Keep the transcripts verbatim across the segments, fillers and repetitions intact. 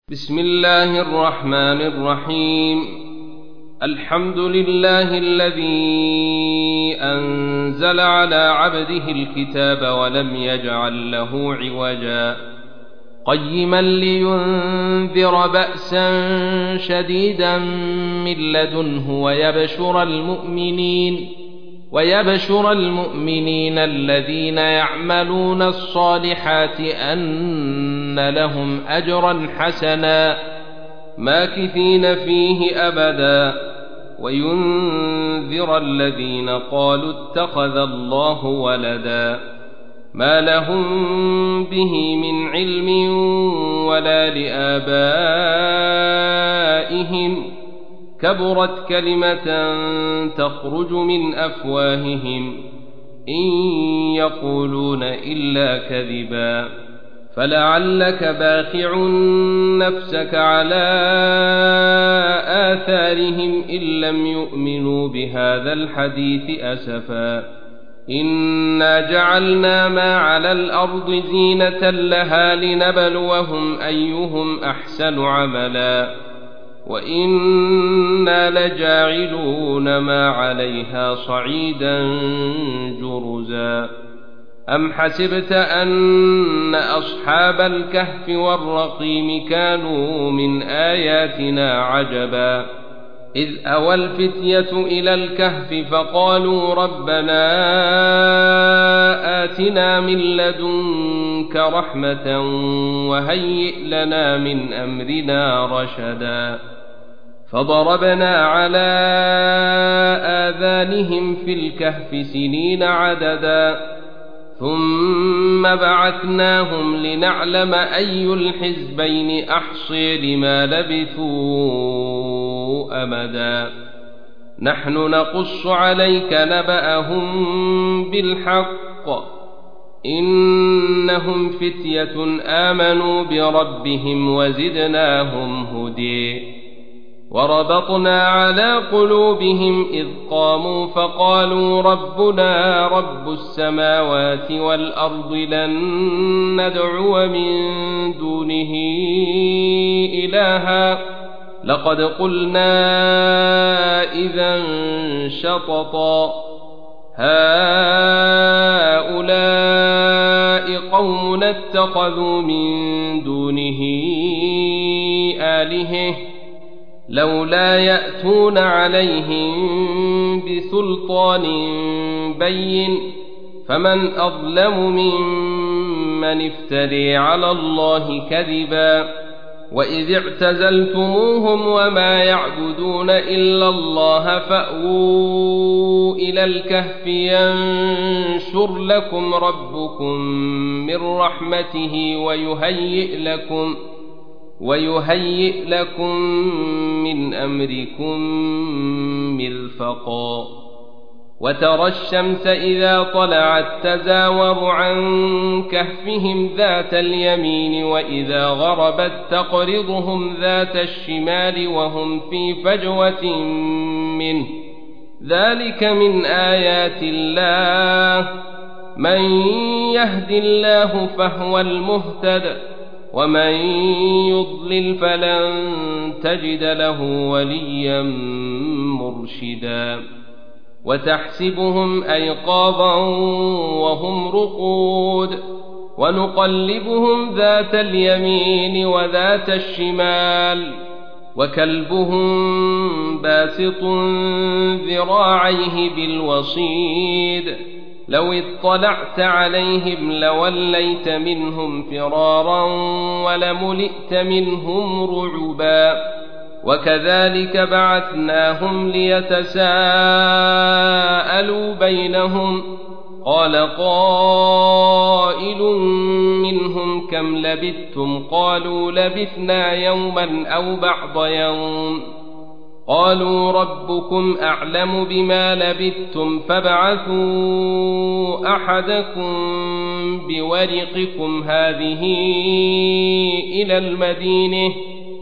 بسم الله الرحمن الرحيم. الحمد لله الذي أنزل على عبده الكتاب ولم يجعل له عوجا قيما لينذر بأسا شديدا من لدنه ويبشر المؤمنين ويبشر المؤمنين الذين يعملون الصالحات أن لهم أجرا حسنا ماكثين فيه أبدا وينذر الذين قالوا اتخذ الله ولدا ما لهم به من علم ولا لآبائهم كبرت كلمة تخرج من أفواههم إن يقولون إلا كذبا فلعلك باخع نفسك على آثارهم إن لم يؤمنوا بهذا الحديث أسفا إنا جعلنا ما على الأرض زينة لها لنبلوهم أيهم أحسن عملا وإنا لجاعلون ما عليها صعيدا جرزا أم حسبت أن أصحاب الكهف والرقيم كانوا من آياتنا عجبا إذ أوى الفتية إلى الكهف فقالوا ربنا آتنا من لدنك رحمة وهيئ لنا من أمرنا رشدا فضربنا على آذانهم في الكهف سنين عددا ثم بعثناهم لنعلم أي الحزبين أحصي لما لبثوا أمدا نحن نقص عليك نبأهم بالحق إنهم فتية آمنوا بربهم وزدناهم هدي وربطنا على قلوبهم إذ قاموا فقالوا ربنا رب السماوات والأرض لن ندعو من دونه إلها لقد قلنا إذا شططا هؤلاء قوم اتخذوا من دونه آلهة لولا يأتون عليهم بسلطان بين فمن أظلم ممن افتري على الله كذبا وإذ اعتزلتموهم وما يعبدون إلا الله فأووا إلى الكهف ينشر لكم ربكم من رحمته ويهيئ لكم ويهيئ لكم من أمركم مرفقا وترى الشمس إذا طلعت تزاور عن كهفهم ذات اليمين وإذا غربت تقرضهم ذات الشمال وهم في فجوة منه ذلك من آيات الله من يهد الله فهو المهتد ومن يضلل فلن تجد له وليا مرشدا وتحسبهم أيقاظا وهم رقود ونقلبهم ذات اليمين وذات الشمال وكلبهم باسط ذراعيه بالوصيد لو اطلعت عليهم لوليت منهم فرارا ولملئت منهم رعبا وكذلك بعثناهم ليتساءلوا بينهم قال قائل منهم كم لبثتم قالوا لبثنا يوما أو بعض يوم قالوا ربكم أعلم بما لبثتم فابعثوا أحدكم بورقكم هذه إلى المدينة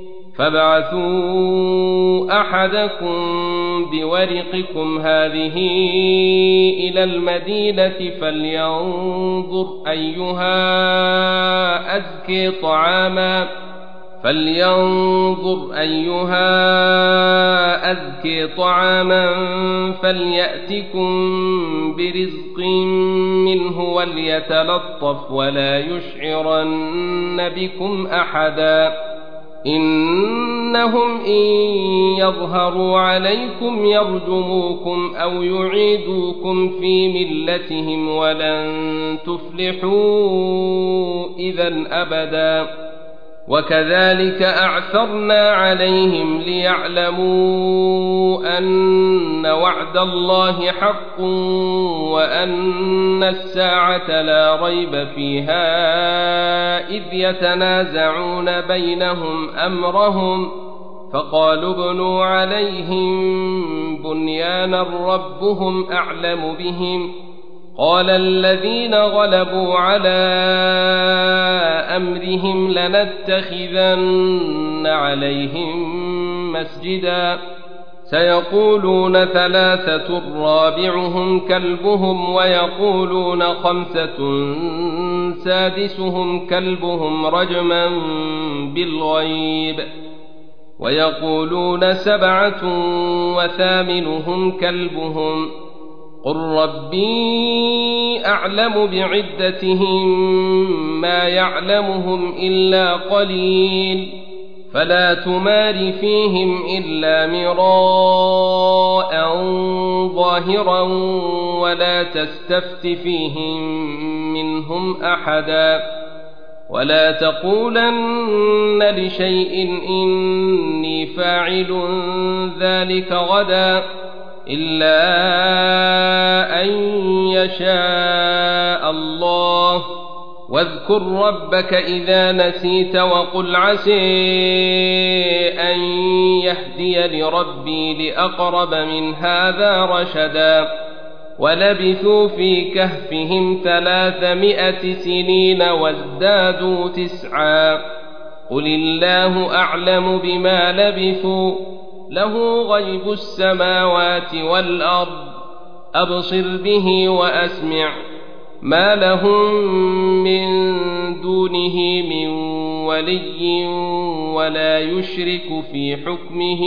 فابعثوا أحدكم بورقكم هذه إلى المدينة فلينظر أيها أزكي طعاما فلينظر أيها أزكى طعاما فليأتكم برزق منه وليتلطف ولا يشعرن بكم أحدا إنهم إن يظهروا عليكم يرجموكم أو يعيدوكم في ملتهم ولن تفلحوا إذا أبدا وكذلك أعثرنا عليهم ليعلموا أن وعد الله حق وأن الساعة لا ريب فيها إذ يتنازعون بينهم أمرهم فقالوا ابنوا عليهم بنيانا ربهم أعلم بهم قال الذين غلبوا على أمرهم لنتخذن عليهم مسجدا سيقولون ثلاثة رابعهم كلبهم ويقولون خمسة سادسهم كلبهم رجما بالغيب ويقولون سبعة وثامنهم كلبهم قل ربي أعلم بعدتهم ما يعلمهم إلا قليل فلا تمار فيهم إلا مراء ظاهرا ولا تستفت فيهم منهم أحدا ولا تقولن لشيء إني فاعل ذلك غدا إلا أن يشاء الله واذكر ربك إذا نسيت وقل عسى أن يهدي لربي لأقرب من هذا رشدا ولبثوا في كهفهم ثلاثمائة سنين وازدادوا تسعا قل الله أعلم بما لبثوا له غيب السماوات والأرض أبصر به وأسمع ما لهم من دونه من ولي ولا يشرك في حكمه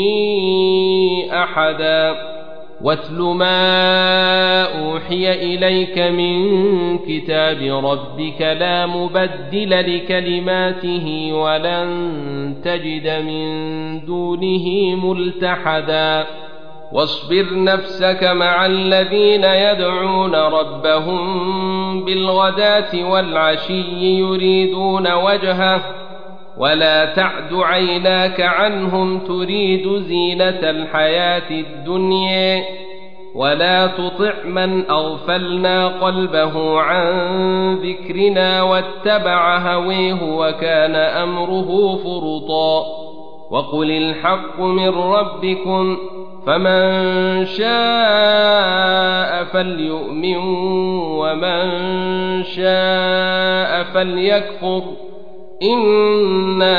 أحدا واتل ما أوحي إليك من كتاب ربك لا مبدل لكلماته ولن تجد من دونه ملتحدا واصبر نفسك مع الذين يدعون ربهم بالغداة والعشي يريدون وجهه ولا تعد عيناك عنهم تريد زينة الحياة الدنيا ولا تطع من أغفلنا قلبه عن ذكرنا واتبع هويه وكان أمره فرطا وقل الحق من ربكم فمن شاء فليؤمن ومن شاء فليكفر إنا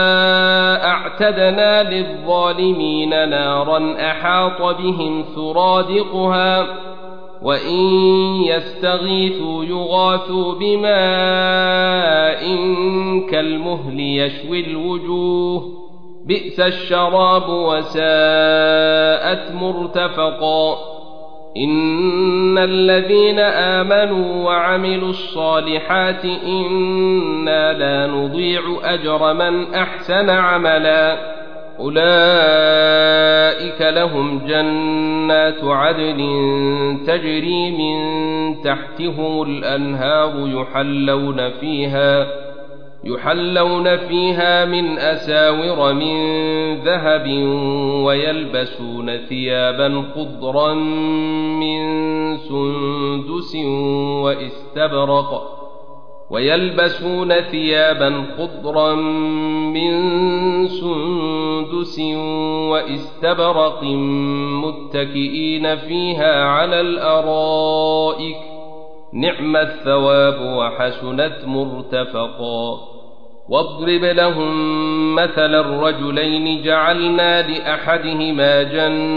أعتدنا للظالمين نارا أحاط بهم سرادقها وإن يستغيثوا يغاثوا بماء كالمهل يشوي الوجوه بئس الشراب وساءت مرتفقا إن الذين آمنوا وعملوا الصالحات إنا لا نضيع أجر من أحسن عملا أولئك لهم جنات عدن تجري من تحتهم الأنهار يحلون فيها يحلون فيها من أساور من ذهب ويلبسون ثيابا خضرا من سندس واستبرق ويلبسون ثيابا خضرا من سندس واستبرق متكئين فيها على الأرائك نعم الثواب وحسنت مرتفقا واضرب لهم مثل الرجلين جعلنا لأحدهما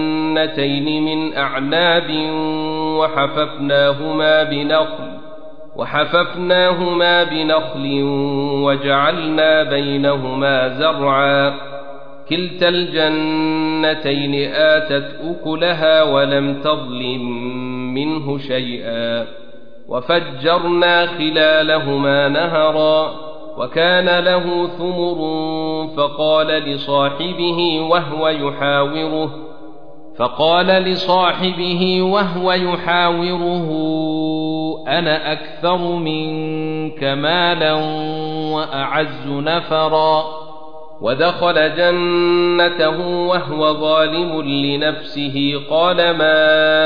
جنتين من أعناب وحففناهما بنخل وحففناهما بنخل وجعلنا بينهما زرعا كلتا الجنتين آتت أكلها ولم تظلم منه شيئا وفجرنا خلالهما نهرا وكان له ثمر فقال لصاحبه وهو يحاوره فقال لصاحبه وهو يحاوره أنا أكثر منك مالا وأعز نفرا ودخل جنته وهو ظالم لنفسه قال ما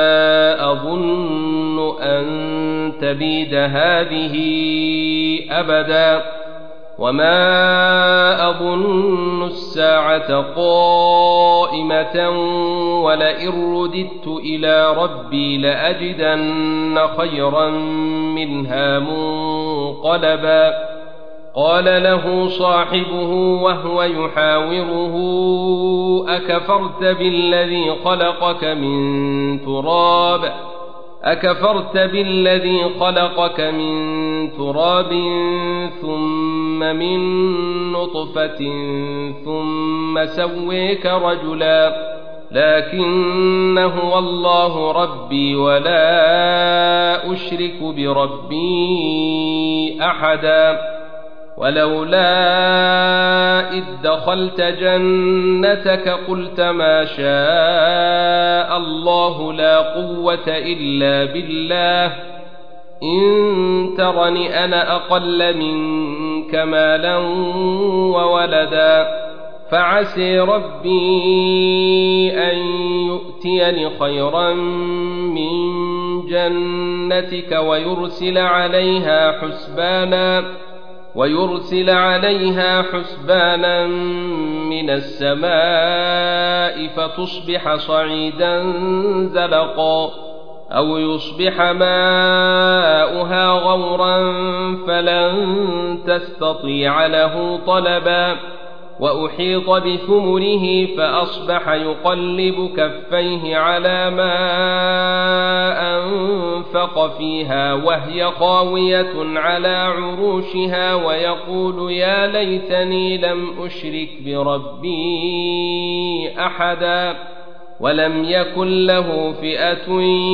أظن أن تبيد هذه أبدا وما أظن الساعة قائمة ولئن رددت إلى ربي لأجدن خيرا منها منقلبا قال له صاحبه وهو يحاوره أكفرت بالذي خلقك من تراب أكفرت بالذي خلقك من تراب ثم من نطفة ثم سويك رجلا لكن هو الله ربي ولا أشرك بربي أحدا ولولا إذ دخلت جنتك قلت ما شاء الله لا قوة إلا بالله إن ترني أنا أقل منك مالا وولدا فعسى ربي أن يؤتيني خيرا من جنتك ويرسل عليها حسبانا ويرسل عليها حسبانا من السماء فتصبح صعيدا زلقا أو يصبح ماؤها غورا فلن تستطيع له طلبا وأحيط بثمره فأصبح يقلب كفيه على ما أنفق فيها وهي خاوية على عروشها ويقول يا ليتني لم أشرك بربي أحدا ولم يكن له فئة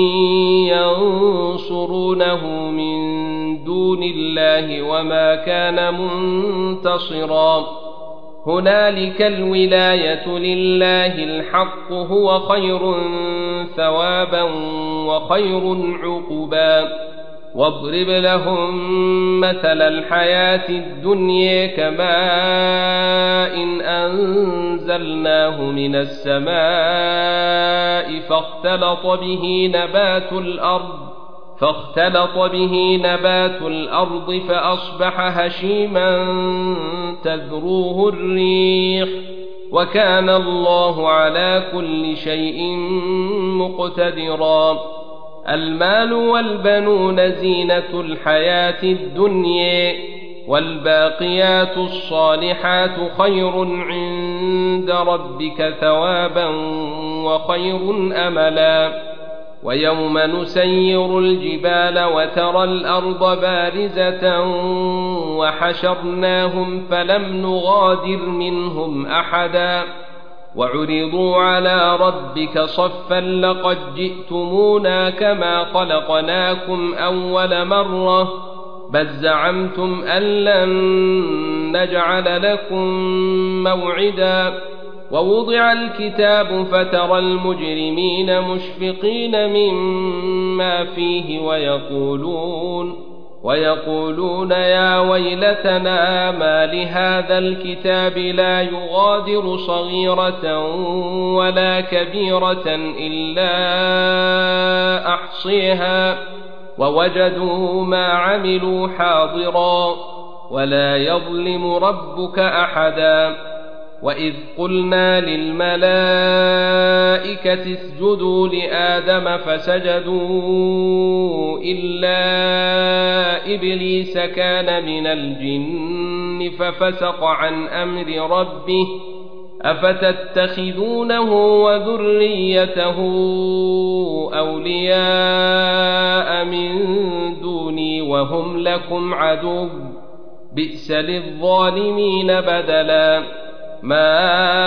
ينصرونه من دون الله وما كان منتصرا هنالك الولاية لله الحق هو خير ثوابا وخير عقبا واضرب لهم مثل الحياة الدنيا كماء إن أنزلناه من السماء فاختلط به نبات الأرض فاختلط به نبات الأرض فأصبح هشيما تذروه الريح وكان الله على كل شيء مقتدرا المال والبنون زينة الحياة الدنيا والباقيات الصالحات خير عند ربك ثوابا وخير أملا ويوم نسير الجبال وترى الأرض بارزة وحشرناهم فلم نغادر منهم أحدا وعرضوا على ربك صفا لقد جئتمونا كما خلقناكم أول مرة بل زعمتم أن لن نجعل لكم موعدا ووضع الكتاب فترى المجرمين مشفقين مما فيه ويقولون ويقولون يا ويلتنا ما لهذا الكتاب لا يغادر صغيرة ولا كبيرة إلا أحصيها ووجدوا ما عملوا حاضرا ولا يظلم ربك أحدا وإذ قلنا للملائكة اسجدوا لآدم فسجدوا إلا إبليس كان من الجن ففسق عن أمر ربه أفتتخذونه وذريته أولياء من دوني وهم لكم عدو بئس للظالمين بدلا ما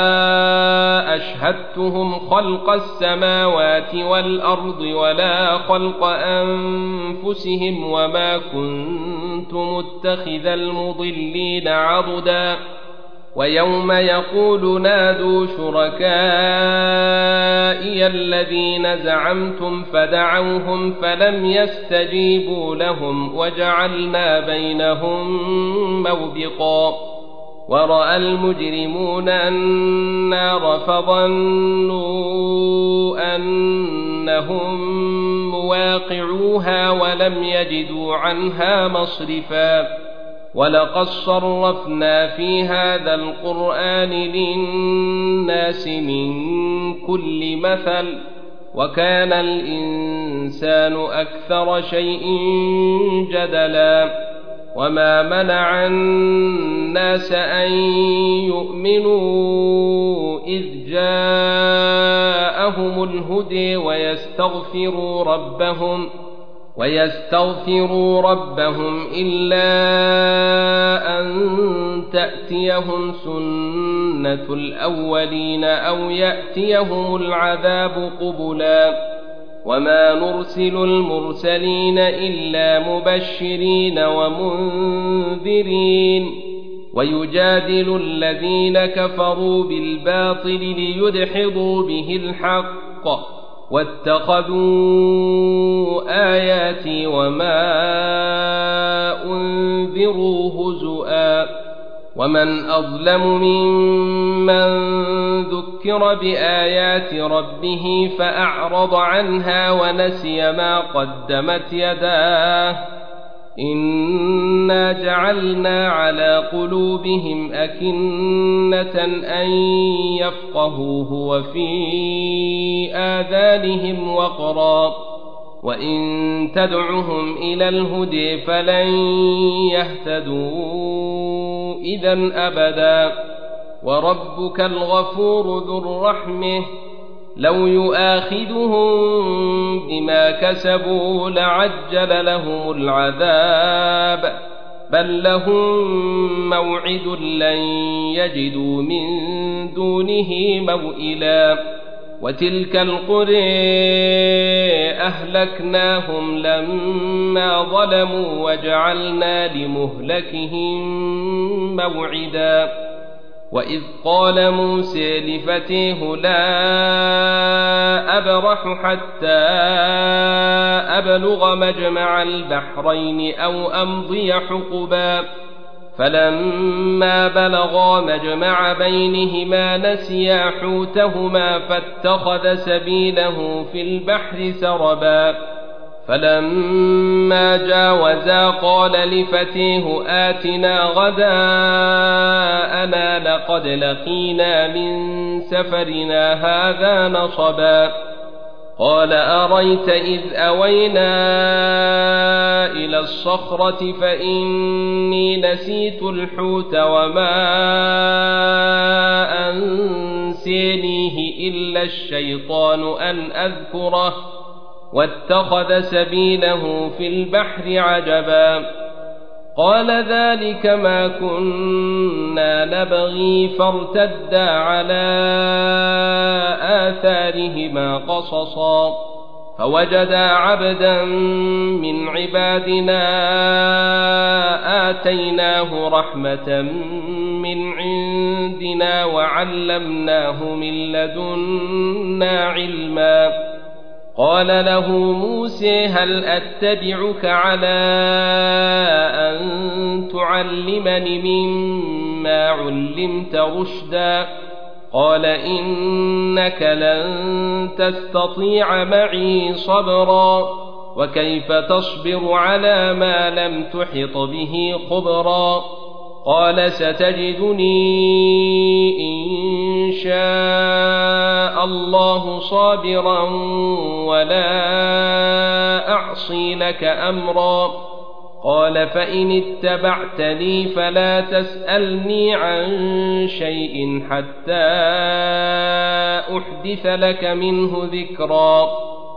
أشهدتهم خلق السماوات والأرض ولا خلق أنفسهم وما كنت متخذ المضلين عضدا ويوم يقول نادوا شركائي الذين زعمتم فدعوهم فلم يستجيبوا لهم وجعلنا بينهم موبقا ورأى المجرمون النار فظنوا أنهم مواقعوها ولم يجدوا عنها مصرفا ولقد صرفنا في هذا القرآن للناس من كل مثل وكان الإنسان أكثر شيء جدلا وما منع الناس أن يؤمنوا إذ جاءهم الهدى ويستغفروا ربهم ويستغفروا ربهم إلا أن تأتيهم سنة الأولين أو يأتيهم العذاب قبلا وما نرسل المرسلين إلا مبشرين ومنذرين ويجادل الذين كفروا بالباطل ليدحضوا به الحق واتخذوا آياتي وما أنذروا هزؤا ومن أظلم ممن ذكر بآيات ربه فأعرض عنها ونسي ما قدمت يداه إنا جعلنا على قلوبهم أكنة أن يفقهوه وفي آذانهم وقرا وإن تدعهم إلى الهدى فلن يهتدوا إذا أبدا وربك الغفور ذو الرحمة لو يؤاخذهم بما كسبوا لعجل لهم العذاب بل لهم موعد لن يجدوا من دونه موئلا وتلك القرى أهلكناهم لما ظلموا وجعلنا لمهلكهم موعدا وإذ قال موسى لفتيه لا أبرح حتى أبلغ مجمع البحرين أو أمضي حقبا فلما بلغا مجمع بينهما نسيا حوتهما فاتخذ سبيله في البحر سربا فلما جاوزا قال لفتيه آتنا غداءنا لقد لقينا من سفرنا هذا نصبا قال أريت إذ أوينا إلى الصخرة فإني نسيت الحوت وما أنسانيه إلا الشيطان أن أذكره واتخذ سبيله في البحر عجبا قال ذلك ما كنا نبغي فارتدا على آثارهما قصصا فوجدا عبدا من عبادنا آتيناه رحمة من عندنا وعلمناه من لدنا علما قال له موسى هل أتبعك على أن تعلمني مما علمت رشدا قال إنك لن تستطيع معي صبرا وكيف تصبر على ما لم تحط به خبرا قال ستجدني إن شاء الله صابرا ولا أعصي لك أمرا قال فإن اتبعتني فلا تسألني عن شيء حتى أحدث لك منه ذكرا.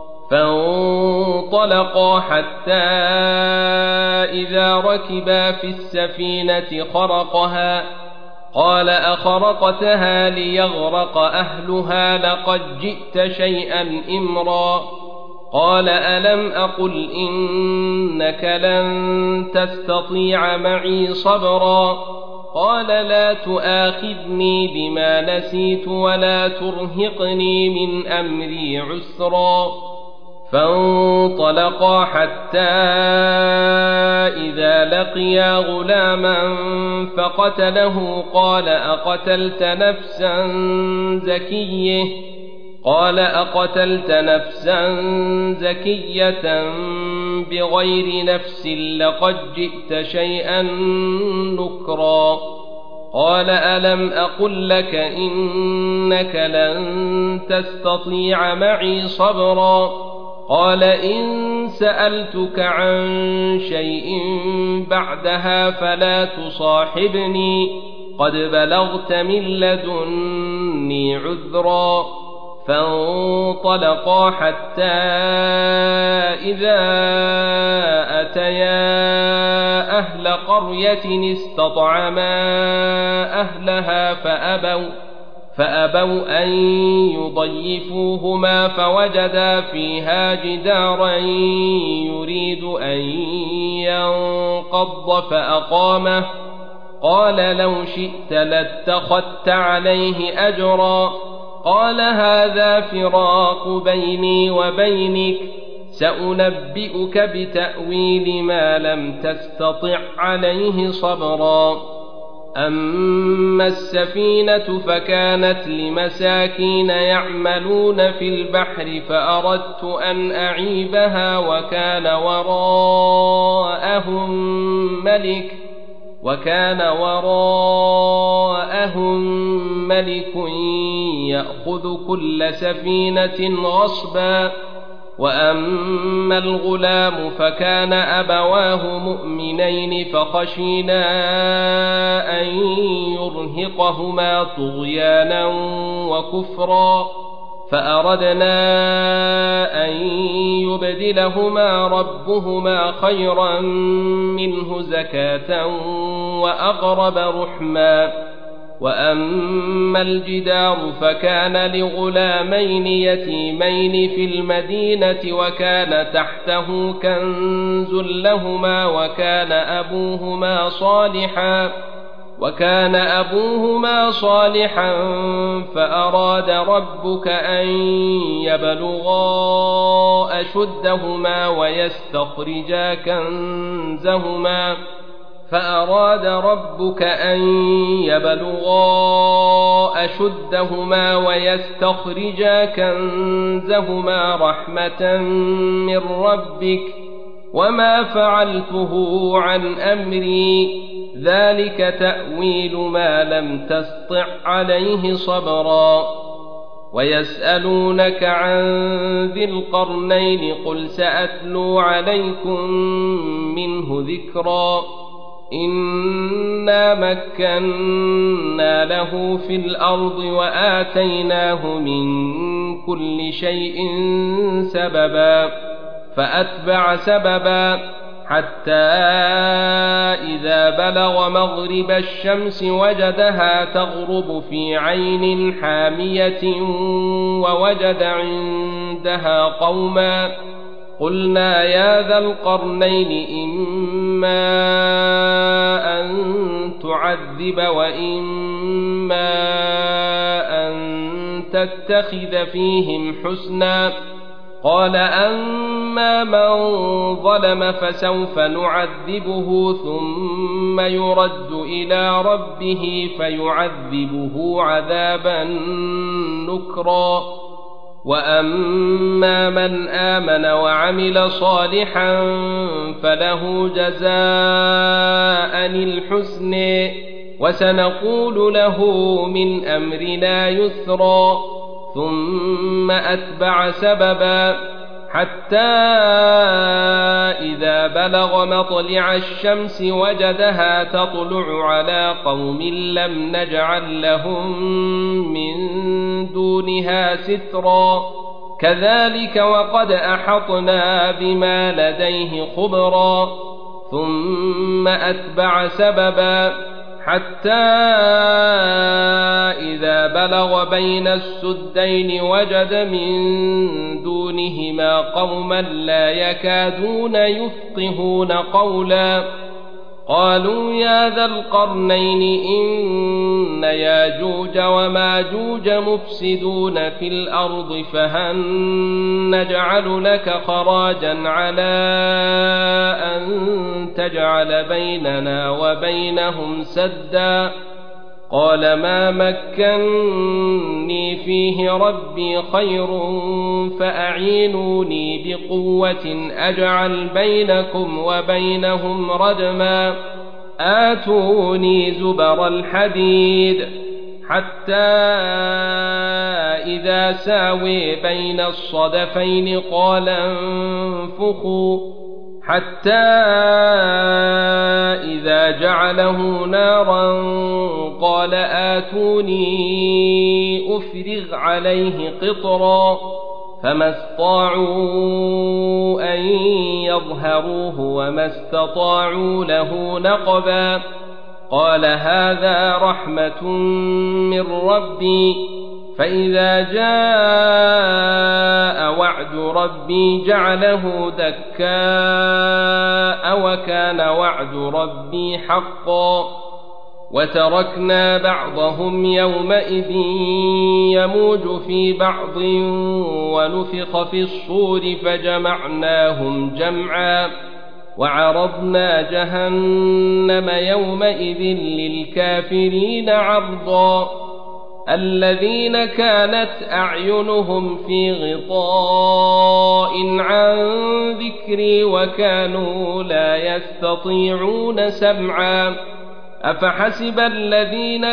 فانطلقا حتى إذا ركبا في السفينة خرقها قال أخرقتها ليغرق أهلها لقد جئت شيئا إمرا. قال ألم أقل إنك لن تستطيع معي صبرا. قال لا تؤاخذني بما نسيت ولا ترهقني من أمري عسرا. فانطلقا حتى إذا لقيا غلاما فقتله قال أقتلت نفسا زكية قال أقتلت نفسا زكية بغير نفس لقد جئت شيئا نكرا. قال ألم أقل لك إنك لن تستطيع معي صبرا. قال إن سألتك عن شيء بعدها فلا تصاحبني قد بلغت من لدني عذرا. فانطلقا حتى إذا أتيا أهل قرية استطعما أهلها فأبوا فأبوا أن يضيفوهما فوجدا فيها جدارا يريد أن ينقض فأقامه. قال لو شئت لاتخذت عليه أجرا. قال هذا فراق بيني وبينك سأنبئك بتأويل ما لم تستطع عليه صبرا. أما السفينة فكانت لمساكين يعملون في البحر فأردت أن أعيبها وكان وراءهم ملك وكان وراءهم ملك يأخذ كل سفينة غصبا. وأما الغلام فكان أبواه مؤمنين فخشينا أن يرهقهما طغيانا وكفرا فأردنا أن يبدلهما ربهما خيرا منه زكاة وأقرب رحما. وأما الجدار فكان لغلامين يتيمين في المدينة وكان تحته كنز لهما وكان أبوهما صالحا وكان أبوهما صالحا فأراد ربك أن يبلغا أشدهما ويستخرجا كنزهما فأراد ربك أن يبلغا أشدهما ويستخرجا كنزهما رحمة من ربك وما فعلته عن أمري ذلك تأويل ما لم تسطع عليه صبرا. ويسألونك عن ذي القرنين قل سأتلو عليكم منه ذكرا. إنا مكنا له في الأرض وآتيناه من كل شيء سببا فأتبع سببا حتى إذا بلغ مغرب الشمس وجدها تغرب في عين حامية ووجد عندها قوما قلنا يا ذا القرنين إما أن تعذب وإما أن تتخذ فيهم حسنا. قال أما من ظلم فسوف نعذبه ثم يرد إلى ربه فيعذبه عذابا نكرا. وأما من آمن وعمل صالحا فله جزاء الحسن وسنقول له من أمرنا يسرا. ثم أتبع سببا حتى إذا بلغ مطلع الشمس وجدها تطلع على قوم لم نجعل لهم من دونها سترا كذلك وقد أحطنا بما لديه خبرا ثم أتبع سببا حتى إذا بلغ بين السدين وجد من دونهما قوما لا يكادون يفقهون قولا قالوا يا ذا القرنين إن ياجوج وماجوج مفسدون في الأرض فهل نجعل لك خراجا على أن تجعل بيننا وبينهم سدا قال ما مكني فيه ربي خير فأعينوني بقوة أجعل بينكم وبينهم ردما آتوني زبر الحديد حتى إذا ساوي بين الصدفين قال انفخوا حتى إذا جعله نارا قال آتوني أفرغ عليه قطرا فما استطاعوا أن يظهروه وما استطاعوا له نقبا قال هذا رحمة من ربي فإذا جاء وعد ربي جعله دكاء وكان وعد ربي حقا وتركنا بعضهم يومئذ يموج في بعض ونفخ في الصور فجمعناهم جمعا وعرضنا جهنم يومئذ للكافرين عرضا الذين كانت أعينهم في غطاء عن ذكري وكانوا لا يستطيعون سمعا أفحسب الذين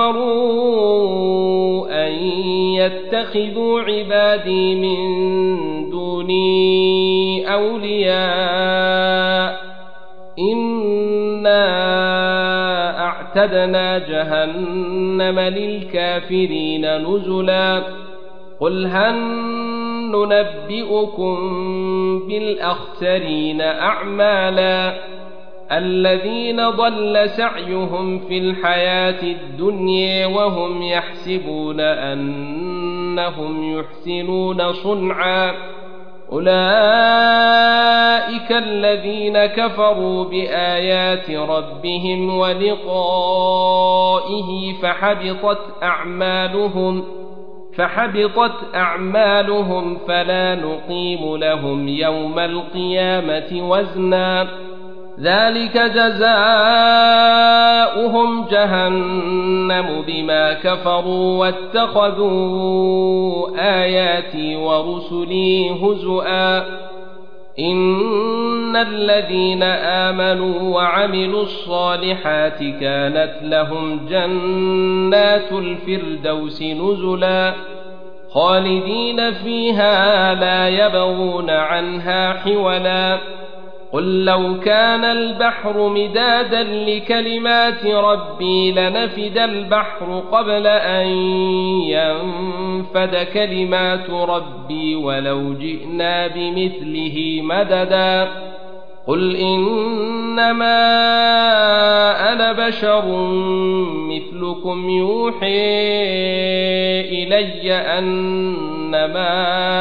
كفروا أن يتخذوا عبادي من دوني أولياء إنا أعتدنا جهنم للكافرين نزلا قل هل ننبئكم بالأخسرين أعمالا الذين ضل سعيهم في الحياة الدنيا وهم يحسبون أنهم يحسنون صنعا أولئك الذين كفروا بآيات ربهم ولقائه فحبطت أعمالهم فحبطت أعمالهم فلا نقيم لهم يوم القيامة وزنا ذلك جزاؤهم جهنم بما كفروا واتخذوا آياتي ورسلي هزؤا إن الذين آمنوا وعملوا الصالحات كانت لهم جنات الفردوس نزلا خالدين فيها لا يبغون عنها حولا قل لو كان البحر مدادا لكلمات ربي لنفد البحر قبل أن ينفد كلمات ربي ولو جئنا بمثله مددا قل إنما أنا بشر مثلكم يوحي إلي أنما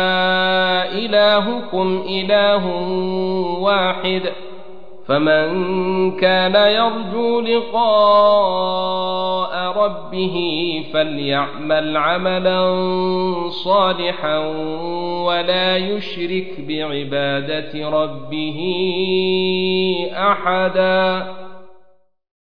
إلهكم إله واحد فمن كان يرجو لقاء ربه فليعمل عملا صالحا ولا يشرك بعبادة ربه أحدا.